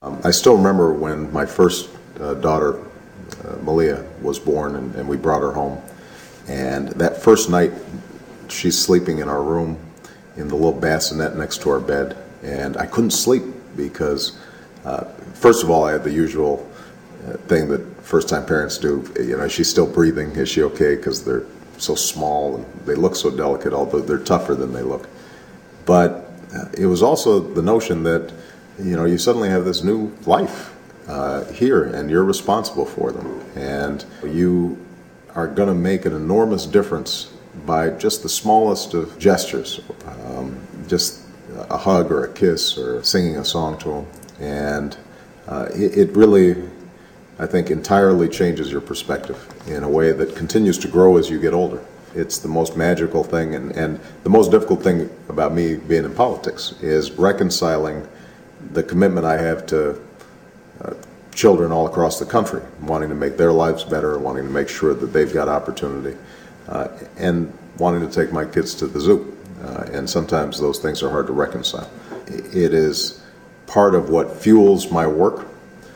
I still remember when my first daughter, Malia, was born, and we brought her home. And that first night, she's sleeping in our room in the little bassinet next to our bed, and I couldn't sleep because, first of all, I had the usual thing that first-time parents do. You know, is she still breathing? Is she okay? Because they're so small and they look so delicate, although they're tougher than they look. But it was also the notion that, you know, you suddenly have this new life here, and you're responsible for them, and you are going to make an enormous difference by just the smallest of gestures, just a hug or a kiss or singing a song to them. And it really, I think, entirely changes your perspective in a way that continues to grow as you get older. It's the most magical thing, and the most difficult thing about me being in politics is reconciling the commitment I have to children all across the country, wanting to make their lives better, wanting to make sure that they've got opportunity, and wanting to take my kids to the zoo. And sometimes those things are hard to reconcile. It is part of what fuels my work.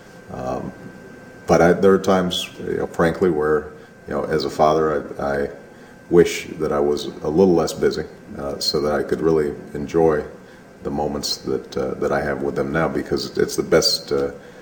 But there are times, frankly, where, as a father, I wish that I was a little less busy, so that I could really enjoy the moments that I have with them now, because it's the best.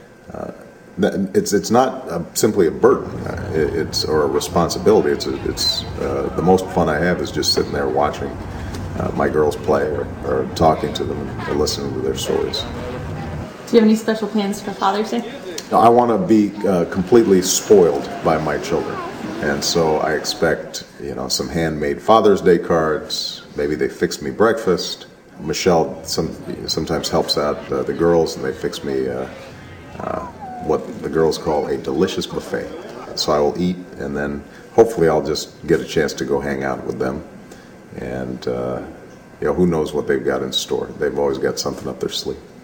It's not simply a burden, or a responsibility. It's the most fun I have is just sitting there watching my girls play, or talking to them, or listening to their stories. Do you have any special plans for Father's Day? I want to be completely spoiled by my children, and so I expect some handmade Father's Day cards. Maybe they fix me breakfast. Michelle sometimes helps out the girls, and they fix me what the girls call a delicious buffet. So I will eat, and then hopefully I'll just get a chance to go hang out with them. And who knows what they've got in store? They've always got something up their sleeve.